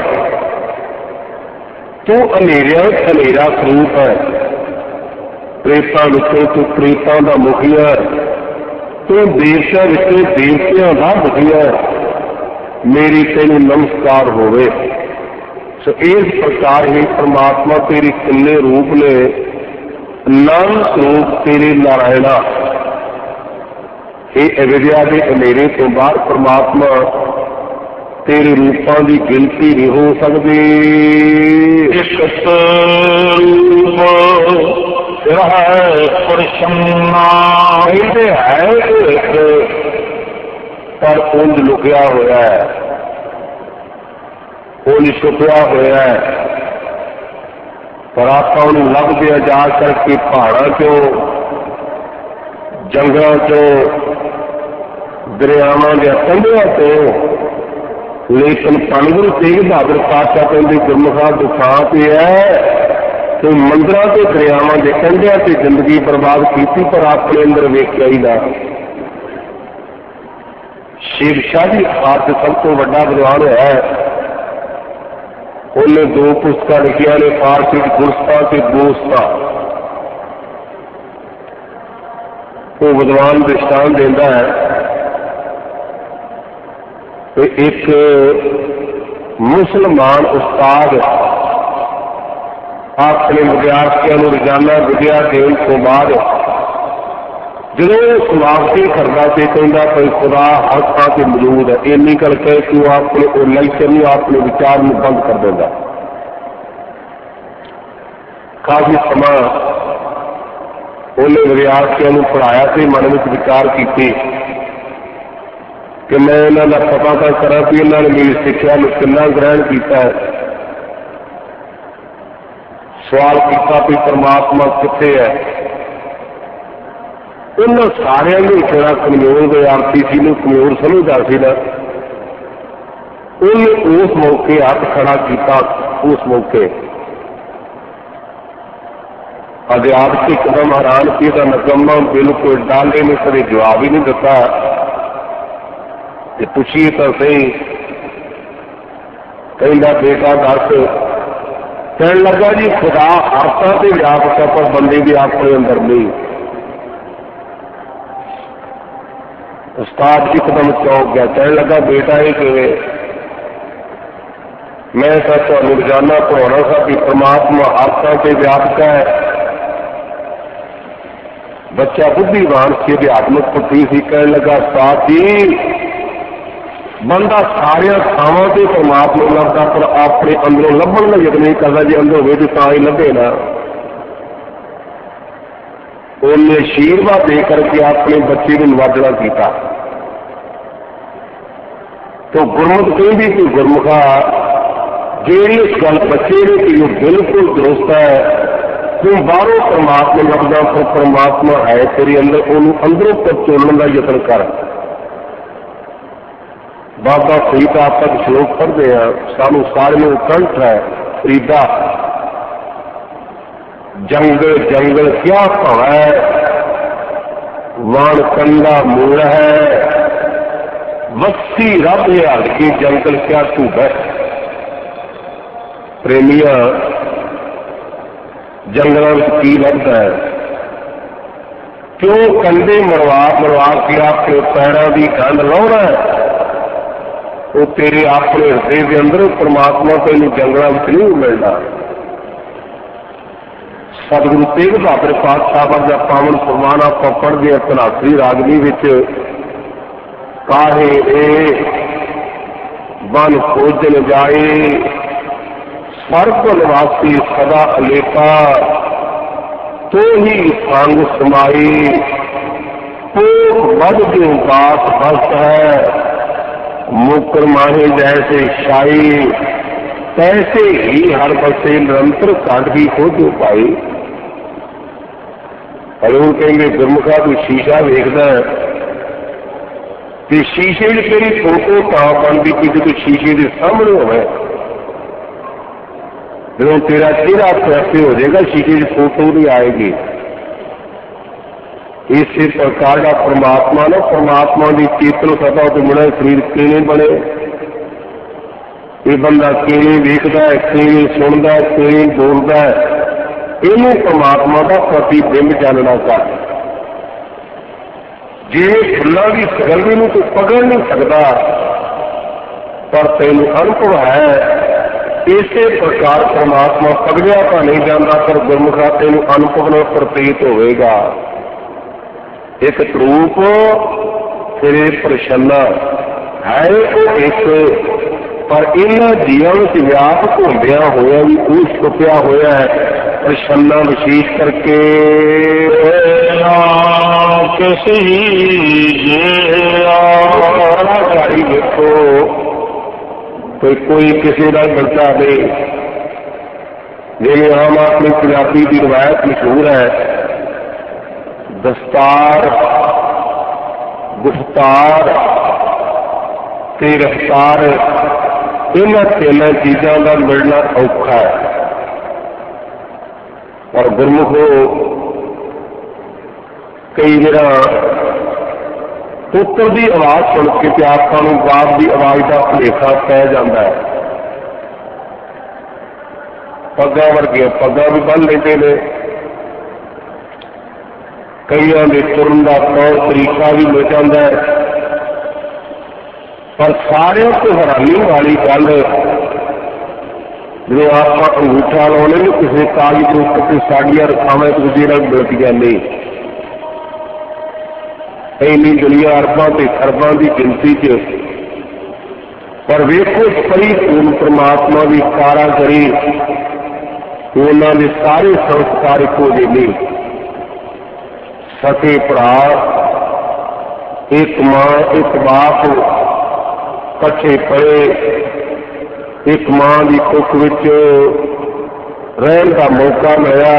तू हनेरिया हनेरा स्वरूप है, प्रेतां विचों तू प्रेतां दा मुखिया, तू देवतां विचों देवतियां दा मुखिया। मेरी तेनू नमस्कार होवे। सो इस प्रकार ही परमात्मा तेरे किन्ने रूप ने। नाम स्वरूप तेरे नारायणा। ये अविद्या के हनेरे तो बाहर परमात्मा तेरे रूपों की गिनती नहीं हो सकती। एक रूप है प्रसन्ना, कहते है पर उंज लुकिया होया है, उंज छुपिया होया है। पर आप लभदे जा करके पहाड़ों चो, जंगलों चो, दरियावां के कंढियां तो। लेकिन धन गुरु तेग बहादुर पातशाह कहते गुरमुखा दुखां ते है तो मंदिरों के दरियावां के कंढियां से जिंदगी बर्बाद की, पर अपने अंदर वेख आईदा। शेरशाह जी भारत सब तो वड्डा विद्वान है। उन्हें 2 पुस्तक लिखिया ने, फारसी गुरस्ता से दोस्ता। वो विद्वान दृष्टान देता है कि एक मुसलमान उस्ताद अपने विद्यार्थियों को रोजाना विद्या देने को बाद जो समाप्ति करता से कहता कोई खुदा हर थां से मौजूद है, इन्नी गल कह कि वो अपने लेक्चर में अपने विचार में बंद कर देता। काफी समा उन्हें विद्यार्थियों को पढ़ाया से मन में विचार की कि मैं इन्हों का पता तो करा कि इन्होंने मेरी शिक्षा में कितना ग्रहण किया है। सवाल किया कि परमात्मा किथे है। उन्होंने सारे थोड़ा कमजोर विद्यार्थी से कमजोर समझदा सी ना, उन्हें उस मौके हाथ खड़ा किया। उस मौके अध्यापक एकदम हैरान किया, नकम्मा बिल्कुल डाले ने कभी जवाब ही नहीं दिता कि पूछिए तो सही। कहता बेटा दस। कहने लगा जी खुदा आपका से व्यापक है पर बंदे भी आपके अंदर नहीं। उस्ताद एकदम चौंक गया। कहने लगा बेटा ये कहे मैं तो रोजाना पढ़ाना था कि परमात्मा आपका से व्यापक है। बच्चा बुद्धिमान से अध्यात्मिक पुत्री सी। कहने लगा उस्ताद जी बंदा सारिया थावां से परमात्मा लभदा पर अपने अंदरों लभण का यत्न नहीं करता। जो अंदर हो तो ही लभे ना। उन्हें आशीर्वाद दे करके अपने बच्चे को नवाजना किया। तो गुरमुख कहती कि गुरमुखा जेड़ी इस गल बच्चे ने कि वो बिल्कुल दुरुस्त है। तू बाहरों परमात्मा लभदा पर परमात्मा है तेरे अंदर, उन्होंने अंदरों पर चोलने का यत्न कर। बाबा फरीद आप तक श्लोक पढ़ते हैं, सानू सारे कंठ है। फरीदा जंगल जंगल क्या है, वाण कंदा मूल है, वस्सी रब हल की जंगल क्या धूप है। प्रेमिया जंगलों में की लगता है, क्यों कंधे मरवा मरवा के अपने पैरों की गंढ लाना है। वो तेरे अपने हृदय के अंदर परमात्मा तेन जंगलों में नहीं मिलता। सतगुरु तेग बहादुर पातशाह का पावन फरमान आप पढ़ते हैं धनासरी रागनी विच, काहे ए बन खोजन जाए स्वर्ग निवासी सदा अलेखा, तो ही संग समाई तो बद जो बात बस है। मुकर माहे जैसे शाही तैसे ही हर बसे निरंतर काट भी हो जो पाई। हजूर कहेंगे गुरमुखा तू शीशा वेखदा है तो शीशे की तेरी फोटो तां बनती कि जो शीशे के सामने होवे, जो तेरा चेहरा कैसे हो जाएगा, शीशे की फोटो नहीं आएगी। इसी प्रकार का परमात्मा ना, परमात्मा की चेतन सता तो बड़ा शरीर किवें बने, ये बंदा किवें वेखदा है, किवें सुनदा है, किवें बोलदा है, इनू परमात्मा का प्रतिबिंब जानना कर। जिवें फुल्लां की सगलवी नूं तू पकड़ नहीं सकता, पर तेनू अनुभव है, इसे प्रकार परमात्मा पकड़िया तो नहीं जाता, पर गुरमुखा तेनू अनुभव में प्रतीत होगा। एक रूप फिर प्रसन्ना है एक, पर इन्हां जीवां विच व्यापक होंदिया होया भी वो छुपिया होया है प्रसन्ना विशेष करके। किसी गाड़ी देखो, कोई किसी का मिलता दे, जिन्हें आम अपनी पंजाबी की रिवायत मशहूर है, दस्तार, गुफ्तार ते रफ्तार, इन्हां तीनों चीज़ों का मिलना औखा है। और गुरमुखो कई बार पुत्र की आवाज़ सुन के आपको बाप की आवाज़ का भुलेखा पै जाता है। पग्गां वर्गियां पग्गां भी बन लेते हैं, कईयां दे तुरन का तौर तरीका भी मिल जाता है, पर सारे को हैरानी वाली गल जो आप अंगूठा लाने में किसी कागज के उत्ते साड़ियां रखावें एक दूसरे नाल मिलदियां नहीं। इन्नी दुनिया अरबां ते खरबां की गिनती च, पर वेखो परिपूर्ण परमात्मा की कारागरी, उन्होंने सारे संस्कार इको जे नहीं। सके भरा, एक मां एक बाप कट्ठे पड़े, एक मां की कुख विच रहन का मौका मिला,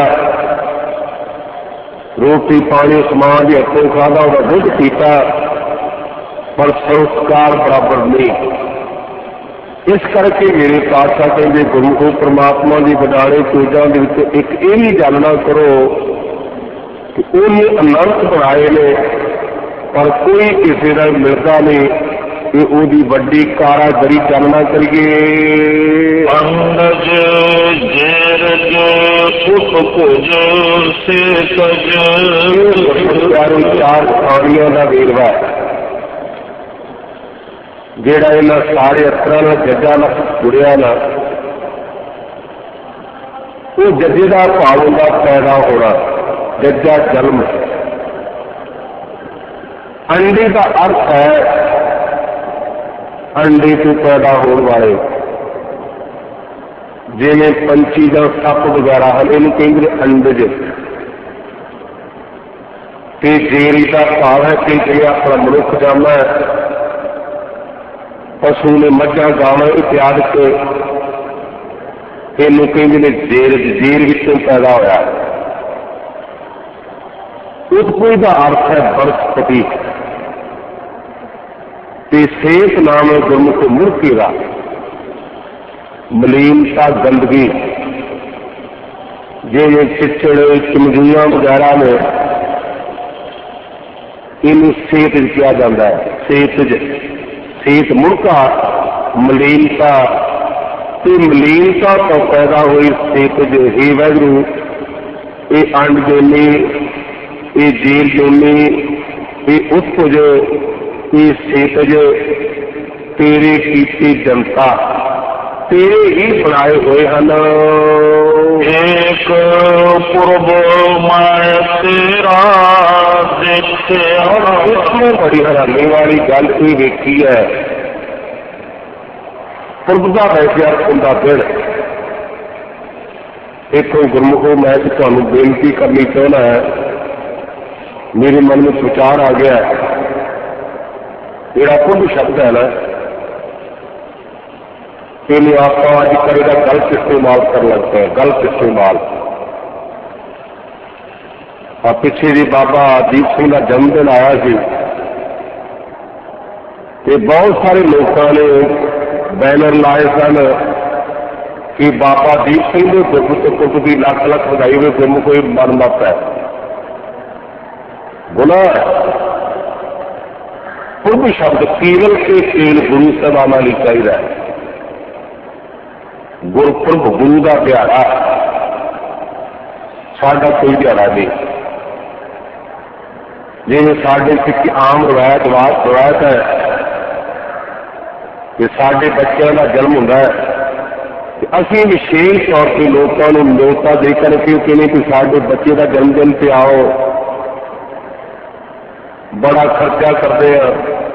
रोटी पानी उस मां के हथों खादा, वह दुध पीता, पर संस्कार बराबर नहीं। इस करके मेरे पातशाह कहते गुरमुखो परमात्मा की वडाणे चीज़ों के एक ये भी जानना करो कि उन्हें अनंत बनाए ने, पर कोई किसी का मिलता नहीं, ये ओदी वड्डी कारागरी जानना करिए। अंगज जेरज उपकुज से सज, चार कहानियों का वेरवा है जेड़ा इन्हां सारे अखरां जज्जा नाल जुड़िया ना, वो जज्जे का भाव का पैदा होना, जज्जा जन्म। अंडे का अर्थ है अंडे तो पैदा होने वाले, जिवें पंछी का सप वगैरह हैं, इन्हें कहेंगे अंडज। ते जेरी का भाव है कि जिवें अपना मनुख जामा है, पशु ने मझा गावां इत्यादि के, इनू कहेंगे जेर, जेर विचों पैदा होया। उत्पत्ति का अर्थ है वनस्पति, सेहत नाम है गुरमुख मुल्की का। मलीनता गंदगी, जिवें चिचड़ चमगुआ वगैरह ने, इनू सेहत किया जाता है। सेहत मुल्का, मलीनता, मलीनता तो पैदा हुई सेहत ही वैगरू, ये अंड जोनी, ये जेल जोनी, ये उत्पज, ये सेतज, तेरे कीती जनता, तेरे ही बनाए हुए हैं। एक पूर्व मैं तेरा देखते, और इसमें बड़ी हैरानी वाली गल ये देखी है, पूर्व का वैसे अर्थ होंदा फिर एक गुरमुखो मैं तुहानू बेनती करनी चाहना है, मेरे मन में विचार आ गया है, जेड़ा कुछ शब्द है ना, इन्हें आप अजकल का गलत इस्तेमाल कर लगते हैं, गलत इस्तेमाल। और पिछले जी बाबा दीप सिंह का जन्मदिन आया सी, ਤੇ ਬਹੁਤ ਸਾਰੇ ਲੋਕਾਂ ਨੇ बैनर लाए सन कि बाबा दीप सिंह के दुख तो कुछ की लख लख ਵਧਾਈ हुए गुम कोई मर मत है गुनाह पुरब शब्द केवल के केवल गुरु साहबाना लिए चाहिए। गुरपुरब गुरु का दिहाड़ा साडा कोई दिहाड़ा नहीं। जिवें साडे सिख आम रवायत है कि साडे बच्चों का जन्म होंदा है, असीं विशेष तौर पर लोगों को न्योता दे करके कहने कि साडे बच्चे का जन्मदिन पे आओ, बड़ा खर्चा करते हैं।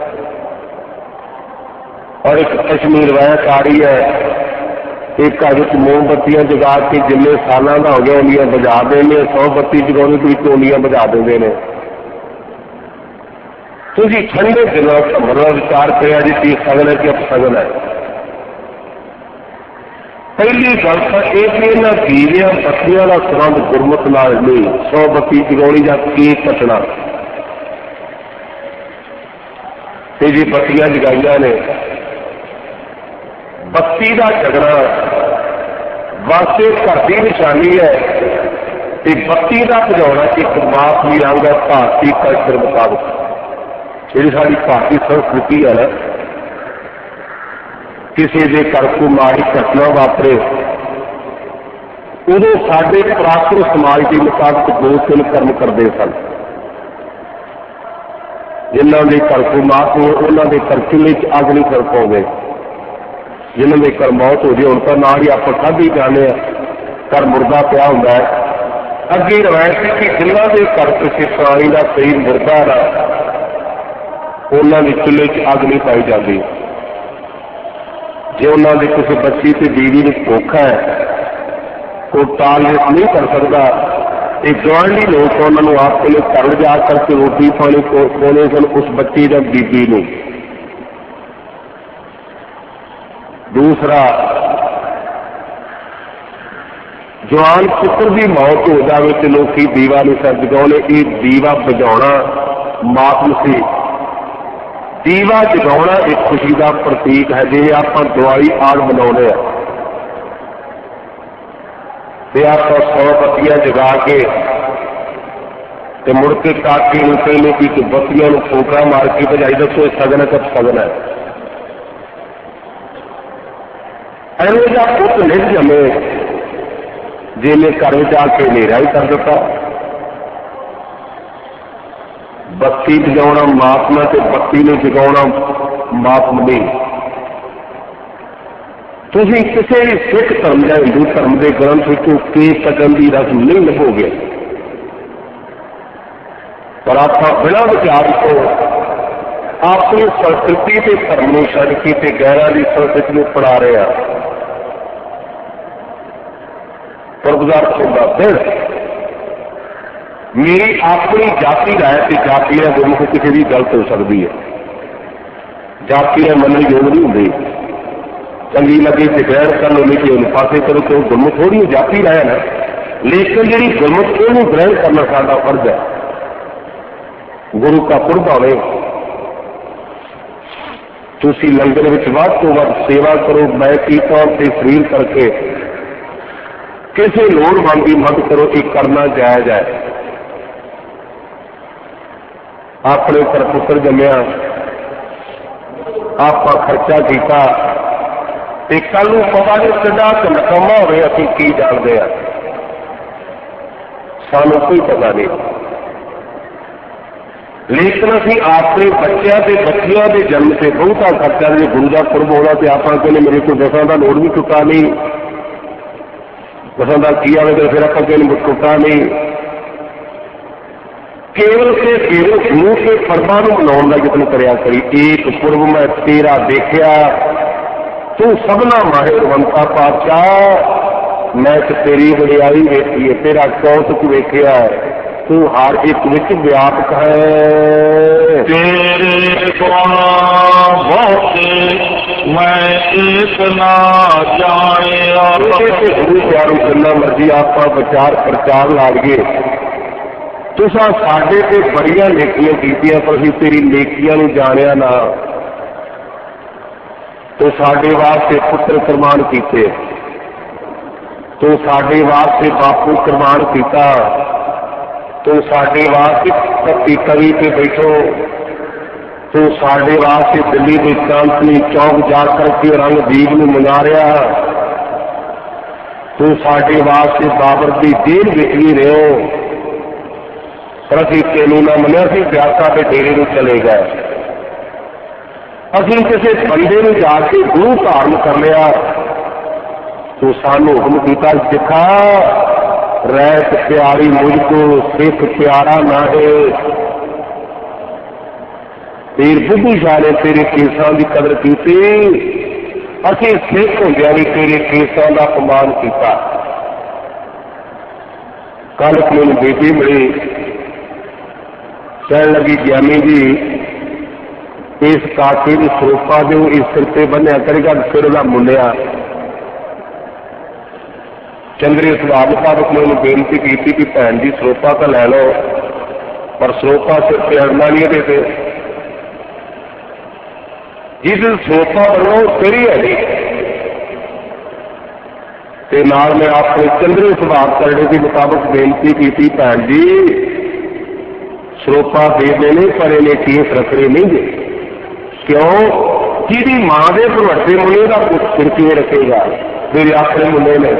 और एक कश्मीर रवायत आ रही है, एक घर में मोमबत्तियां जगा के जिन्ने सालों का हो गया उन्नियां बुझा देंगे, 100 बत्ती जगाने तो उन्नियां बुझा देंगे ने। तुझी ठंडे दिनों मतलब विचार किया जी की सगन है कि अपसगन है। पहली गल तो यह कि इन्होंने दीवियां बत्तियों का संबंध गुरमत नाल नहीं, 100 बत्ती जगानी या केक कटना। तो जी बत्तियां जगाइया ने, बत्ती का जगना वास्ते घर की निशानी है, तो बत्ती का बुझाना एक माफी अंग है भारतीय कल्चर मुताबिक। जी साड़ी भारतीय संस्कृति है ना, किसी के घर को माड़ी घटना वापरे उदों साडे प्राकृत समाज के मुताबिक 2-3 कर्म करते सन। जिन्हों के घर को मात हो उन्होंने घर चूल्हे अग नहीं कर पाओगे, जिन्हों के घर मौत हो जाए उनका नाम ही आप सब ही जाने घर मुर्दा पिया होंगे। अगे रवायत है कि जिन्हों के घर किसी प्राणी का सही मुर्दा ना उन्होंने चूल्हे अग नहीं पाई जाती। जे उन्होंने किसी बच्ची से बीवी में धोखा है, कोई टाल नहीं कर सकता, एक गुआढ़ी लोग उन्होंने आपके घर जा करके रोटी पानी खोने सन उस बच्ची या बीबी ने। दूसरा, जवान पुत्र की मौत हो जाए तो लोग दीवा नहीं सर जगाने, ये दीवा बजाना मातम से। दीवा जगाना एक खुशी का प्रतीक है। जिवें आप दिवाली आड़ मनाने आप 100 बत्तियां जगा के मुड़ के काके कहने की बत्तियों ठोकरा मार के बजाई दसो सगन है कब सगन है। ऐसा पुत नहीं जमे जिन्हें घर में जाके नेरा ही कर दिता। बत्ती जगाना मापना ते बत्ती ने जगाना मापम नहीं। तुसीं किसी भी सिख धर्म या हिंदू धर्म के ग्रंथ विचों केक कटन की रस्म नहीं लभोगे, पर आप बिना विचार तो अपनी संस्कृति के धर्म को छड्ड के गैरां की संस्कृति को पढ़ा रहे हैं। प्रभुदार का दिन मेरी अपनी जाति राय से जाति है गुरमुख किसी भी गलत हो सकती है। जाति है मन योग नहीं होंगी, चंगी लगे तो ग्रहण कर लो, नहीं पासे करो तो गुरमुख थोड़ी जाति राय ना। लेकिन जी गुरमुख को ग्रहण करना साਡਾ फर्ज है। गुरु का पुरब आवे, तुसी लंगर में वध तो वध सेवा करो, बैठी तौर पर शरीर करके किसी लोड़वंद की मदद करो, ये करना जायज है। अपने घर पुत्र जमया, आप खर्चा किया, कल पता नहीं कितना नकामा हो, असीं की जानते हैं, सानू कोई पता नहीं। लेकिन असीं अपने बच्चों के बच्चियों के जन्म से बहुता खर्चा जो गुरु का पुरब होना तो आप कहने मेरे को 10 का नोट भी टुटा नहीं, 10 का की आए तो फिर आप कहने टुटा नहीं। केवल से केवल गुरु के पर्दा मनाने का यत्न करया करी। एक पुरब मैं तेरा देखा, तू सबना माहिरवंता पातशाह, मैं तेरी वडियाई वेखी है, तेरा कौतुक वेखिया है, तू हर एक विच व्यापक है। तेरे गुण बहुत मैं एक ना जाने। गुरु प्यारों जिन्ना मर्जी आप विचार प्रचार ला गए, तुसा साडे ते बड़ियां नेकियां कीतियां, पर असीं तेरी नेकियां नूं जाणिया ना। तू साडे वास्ते पुत्र कुर्बान कीते, तू साडे वास्ते बापू कुर्बान किया, तू साडे वास्ते कत्ती कवि पे बैठो, तू साडे वास्ते दिल्ली के चांदनी चौक जा करके रंगदीप नूं मंगारिया, तू साडे वास्ते बाबर की जेल विच भी रहे हो, पर असीं तेनू ना मनिया, असीं ब्यासा के डेरे नूं चले गए, असीं किसी बंदे नूं जाके गुरु धारण कर लिया। तू सानू हुक्म कीता सिखा रैत प्यारी मुझको सिख प्यारा ना है। पीर बुद्धू शाह ने तेरे केसां की कदर की, असीं सिख होंदियां भी तेरे केसां का अपमान किया। कल मैनूं बेटी मिली, कहन लगी ज्ञानी जी इस काके की सरोपा जो इस सिर से बन्या करेगा, सिर का मुंडिया। चंद्रे सुभाव मुताबिक मैंने बेनती की कि भैन जी सरोपा तो लै लो, पर सरोपा सिर से अड़ना नहीं देते, जिस सरोपा बनो सिर ही है नहीं। ते नाल मैं अपने चंद्रे सुभाव करने के मुताबिक बेनती की भैन जी सरोपा दे देने पर इन्हें केस रखने नहीं दे, क्यों जिहदी मां के भरवटे मुंडे का कुछ सिर किवें रखेगा, मेरे अपने मुंडे ने।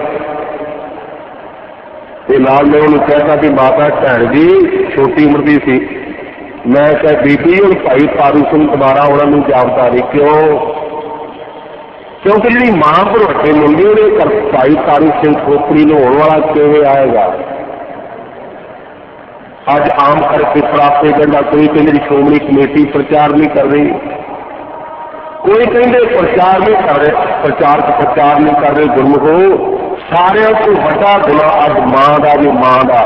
नाल मैं उन्होंने कहता कि माता भैन जी छोटी उम्र की सी, मैं क्या बीबी हम भाई तारू सिंह दोबारा उन्होंने जापता नहीं, क्यों? क्योंकि जी मां भरवटे मुंडे ने भाई तारू सिंह खोपड़ी नहाने वाला किवें आएगा? अज आम करके प्राप्त करना, कोई कहते श्रोमणी कमेटी प्रचार नहीं कर रही, कोई कहते प्रचार नहीं कर रहे, प्रचार नहीं कर रहे। गुरमुखो सारे को बड़ा गुना अज मां का भी मां का,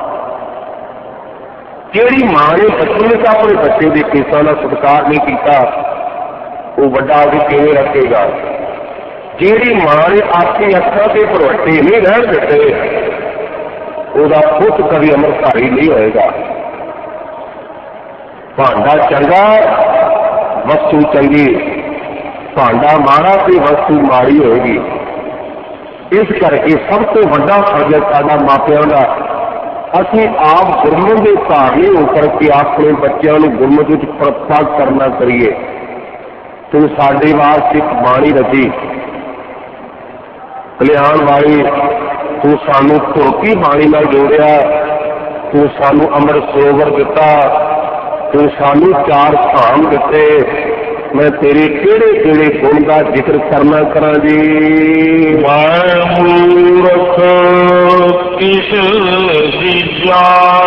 जिहड़ी मां ने बच्चे का अपने बच्चे के केसां का सत्कार नहीं किया, वो बड़ा भी किवें रखेगा? जिहड़ी मां ने अपनी अखां से भरवटे नहीं रहन दिते, उसका पुत कभी अमृतधारी नहीं होएगा। भांडा चंगा वस्तु चंगी, भांडा माड़ा तो वस्तु माड़ी होएगी। इस करके सब तो बड़ा फर्ज है साडा मापियां का, असीं आप गुरमुख के धारनी होकर के अपने बच्चों को गुरमुख विच प्रगट करना करिए। तू साडे वास्ते एक बाणी रची कल्याण वाली, तू सानू धोती बाणी नाल जोड़िया, तू सानू अमृत सरोवर दिता, तू सानू 4 धाम दिते। मैं तेरे केड़े केड़े गुण का जिक्र करना करा जी। मैं मूर्ख किस दीजा,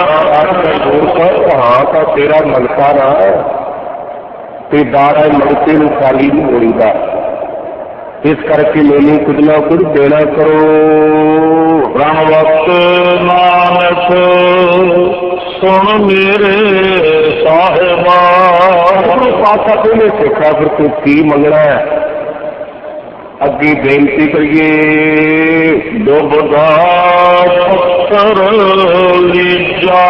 हाँ का तेरा मनका ना ते 12 मनके नूं खाली नहीं मोड़ीदा, इस करके मैनू कुछ ना कुछ देना करो। वक्त नानक सुन मेरे साहिबा, पासा पहले सिखा फिर तू की मंगना है, अगे बेनती करिए। डुबदा पत्थर लीजा,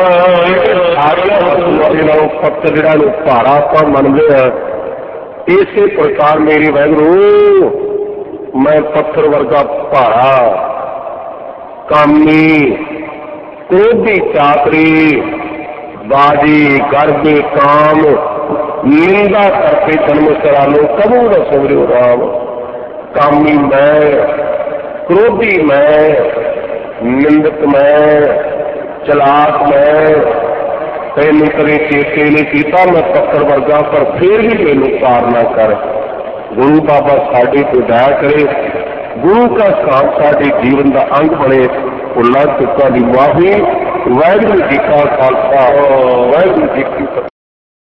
पत्थर जिहड़ा भारा आपां मनदे हां, इसे प्रकार मेरी वाहिगुरू मैं पत्थर वर्गा भारा, कामी, क्रोधी, चातरी, बाजी, गर्भ, काम, निंदा करके जन्म सरालो कबू न सुमरियो राम। कामी मैं, क्रोधी मैं, निंदक मैं, चलाक मैं, तेनू कभी चेते नहीं किया, मैं पत्थर वर्गा, पर फिर भी मैनू पार ना कर। गुरु बाबा साडे को दया करे, गुरु का स्थान साडे जीवन का अंग बने। भुलां चुकां दी माफी। वाहिगुरू जी का खालसा, वाहिगुरू जी की फतेह।